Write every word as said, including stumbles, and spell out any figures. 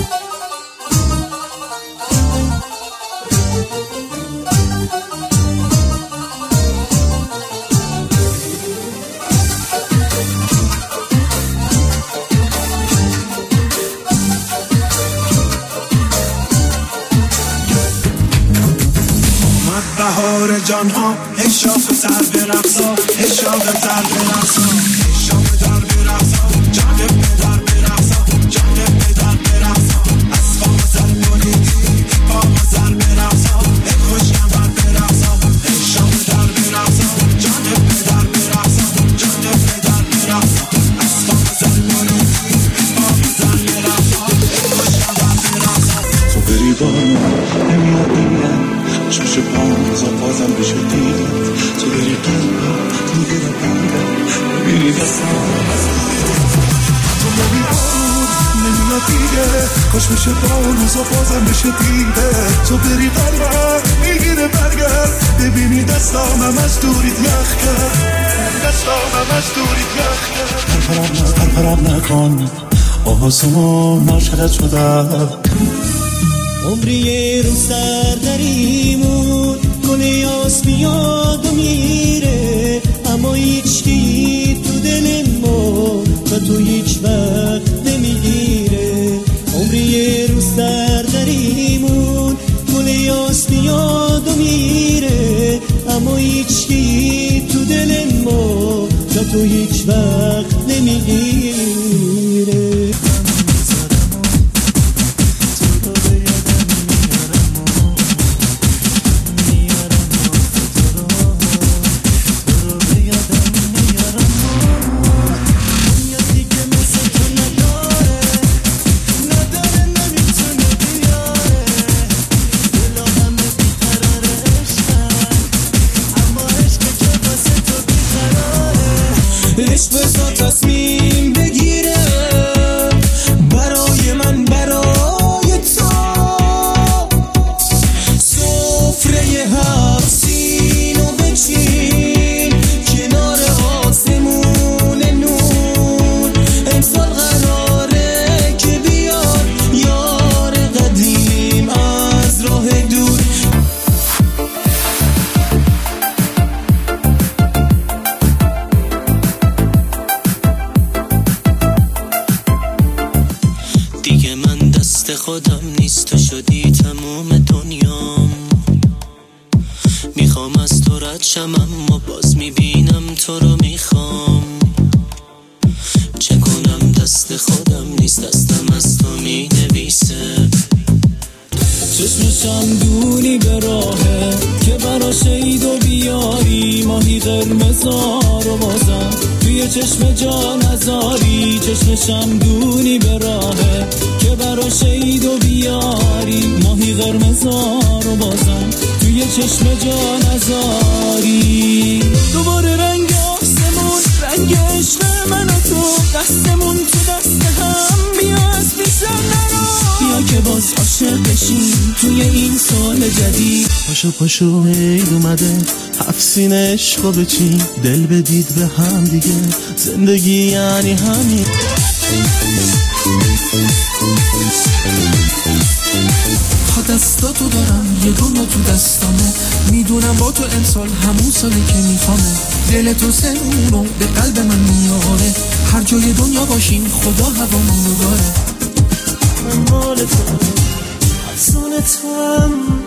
بهار جان ها اشاق سر به رقصا اشاق در به رقصا اشاق در به رقصا جان پدر به رقصا جان پدر به رقصا اسباب زر بریدی باب زر به رقصا ای خوشم بر به رقصا اشاق در به رقصا جان پدر به رقصا جان پدر به رقصا اسباب زر بریدی باب زر به رقصا ای خوشم بر به رقصا تو بری بارو نمیاد میرم چوش پانزا بازم بشه دیدت تو بری قلبم میگه بندم ببینی دستم تو بری بارون نمیاد دیگه کاش بشه پانزا بازم بشه دیدت تو بری قلبم میگیره برگرد ببینی دستام هم از دوریت یخ کرد دستام هم از دوریت یخ کرد پرپرم پرپرم نکن آسمون عاشقت شدم عمری یه رو سر دریمون گل یاس میاد و میره اما هیچکی تو دل ما و تو هیچ وقت نمیگیره عمری یه رو سر دریمون گل یاس میاد و میره اما هیچکی تو دل ما و تو هیچ وقت نمیگیره عشق بزا تصمیم بگیره برای من برای تو سفره هفت سینو بچین کنار آسمون نور امسال قراره که بیاد یار قدیم از راه دور دیگه من دست خودم نیست تو شدی تموم دنیام میخوام از تو رد شم اما باز میبینم تو رو میخوام چه کنم دست خودم نیست دستم از تو مینویسه چشمشم دونی به راهه که برا شید و بیاری ماهی قرمزا رو بازم توی چشم جا نزاری چشمشم دونی به راهه که برا شید و بیاری ماهی قرمزا رو بازم توی چشم جا نزاری دوباره رنگ آسمون رنگ عشق من و تو دستمون تو دست هم بیا از پیشم نرو بیا که باز عاشق بشیم توی این سال جدید پاشو پاشو عید اومده هفت سین عشقو بچین دل بدید به هم دیگه زندگی یعنی همین ها دستاتو دارم یه دنیا تو دستامه میدونم با تو امسال همون سالی که میخوامه دل تو سنونو به قلب من میاره هر جای دنیا باشیم خدا هوامونو داره من مال تو افسون تو هم